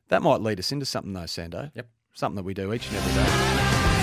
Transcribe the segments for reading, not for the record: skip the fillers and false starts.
That might lead us into something though, Sando. Yep. Something that we do each and every day.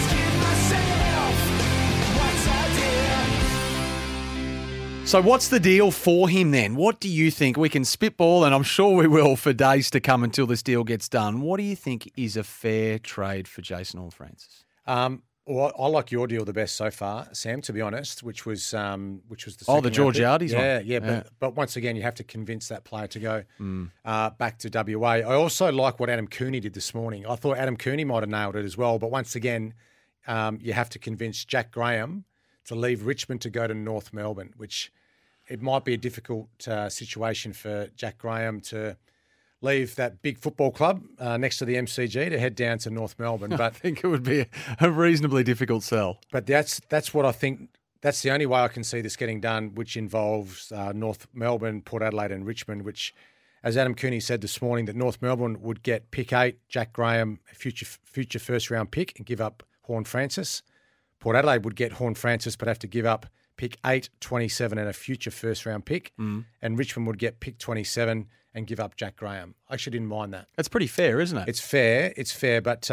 So what's the deal for him then? What do you think? We can spitball, and I'm sure we will for days to come until this deal gets done. What do you think is a fair trade for Jason Horne-Francis? Well, I like your deal the best so far, Sam, to be honest, which was the the George Yardies one. Yeah. But once again, you have to convince that player to go back to WA. I also like what Adam Cooney did this morning. I thought Adam Cooney might have nailed it as well, but once again, you have to convince Jack Graham to leave Richmond to go to North Melbourne, which it might be a difficult situation for Jack Graham to leave that big football club next to the MCG to head down to North Melbourne. But I think it would be a reasonably difficult sell. But that's what I think. That's the only way I can see this getting done, which involves North Melbourne, Port Adelaide and Richmond, which, as Adam Cooney said this morning, that North Melbourne would get pick 8, Jack Graham, a future first-round pick, and give up Horne-Francis. Port Adelaide would get Horne-Francis but have to give up pick 8, 27 and a future first-round pick. And Richmond would get pick 27 and give up Jack Graham. I actually didn't mind that. That's pretty fair, isn't it? It's fair, but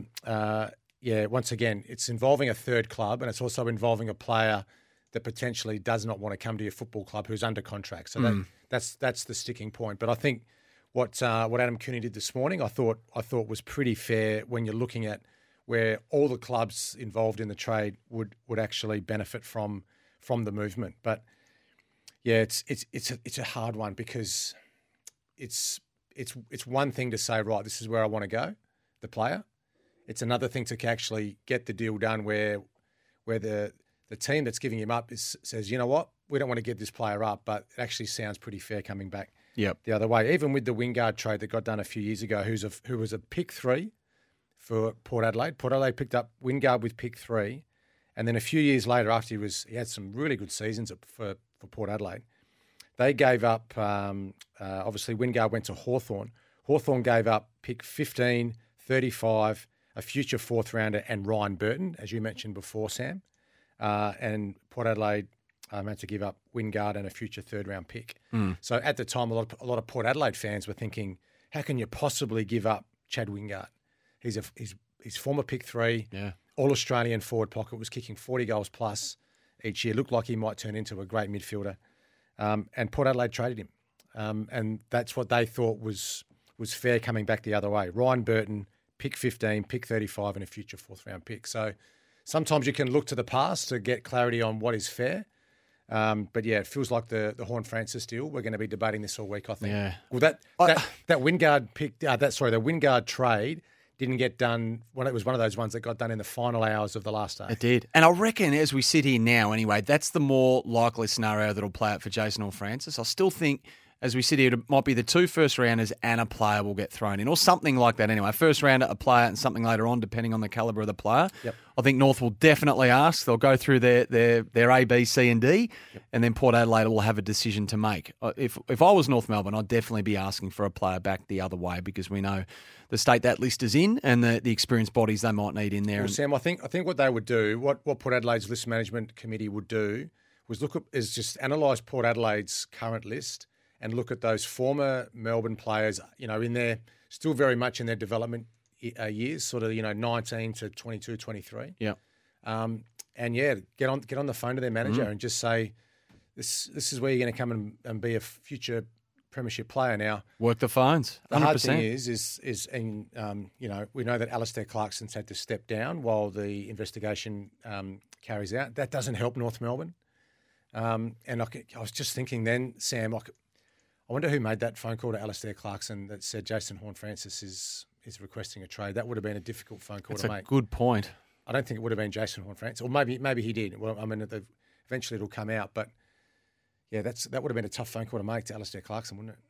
once again, it's involving a third club, and it's also involving a player that potentially does not want to come to your football club who's under contract. So that's the sticking point. But I think what Adam Cooney did this morning, I thought was pretty fair when you're looking at where all the clubs involved in the trade would actually benefit from the movement. But yeah, it's a hard one because it's one thing to say, right, this is where I want to go, the player. It's another thing to actually get the deal done where the team that's giving him up says, you know what, we don't want to give this player up, but it actually sounds pretty fair coming back the other way. Even with the Wingard trade that got done a few years ago, who was a pick 3 for Port Adelaide. Port Adelaide picked up Wingard with pick 3, and then a few years later, after he had some really good seasons for Port Adelaide, they gave up, obviously Wingard went to Hawthorn. Hawthorn gave up pick 15, 35, a future fourth rounder, and Ryan Burton, as you mentioned before, Sam. And Port Adelaide had to give up Wingard and a future third round pick. So at the time, a lot of Port Adelaide fans were thinking, how can you possibly give up Chad Wingard? He's former pick 3, All-Australian forward pocket, was kicking 40 goals plus each year. Looked like he might turn into a great midfielder. And Port Adelaide traded him. And that's what they thought was fair coming back the other way. Ryan Burton, pick 15, pick 35 and a future fourth round pick. So sometimes you can look to the past to get clarity on what is fair. But yeah, it feels like the Horne-Francis deal. We're going to be debating this all week, I think. Yeah. Well, that Wingard pick, the Wingard trade didn't get done. It was one of those ones that got done in the final hours of the last day. It did. And I reckon as we sit here now anyway, that's the more likely scenario that'll play out for Jason Horne-Francis. I still think as we sit here, it might be the 2 first rounders and a player will get thrown in or something like that anyway. First rounder, a player and something later on depending on the calibre of the player. Yep. I think North will definitely ask. They'll go through their A, B, C and D and then Port Adelaide will have a decision to make. If I was North Melbourne, I'd definitely be asking for a player back the other way because we know the state that list is in and the experienced bodies they might need in there. Well, Sam, I think what they would do, what Port Adelaide's list management committee would do was just analyse Port Adelaide's current list and look at those former Melbourne players, in their still very much in their development years, sort of 19 to 22, 23. Yeah. Get on the phone to their manager and just say, this is where you're going to come and be a future premiership player now. Work the phones. 100%. The hard thing is we know that Alistair Clarkson's had to step down while the investigation carries out. That doesn't help North Melbourne. And I was just thinking then, Sam, I wonder who made that phone call to Alistair Clarkson that said Jason Horne-Francis is requesting a trade. That would have been a difficult phone call to make. That's a good point. I don't think it would have been Jason Horne-Francis, or maybe he did. Well, eventually it'll come out, but yeah, that would have been a tough phone call to make to Alistair Clarkson, wouldn't it?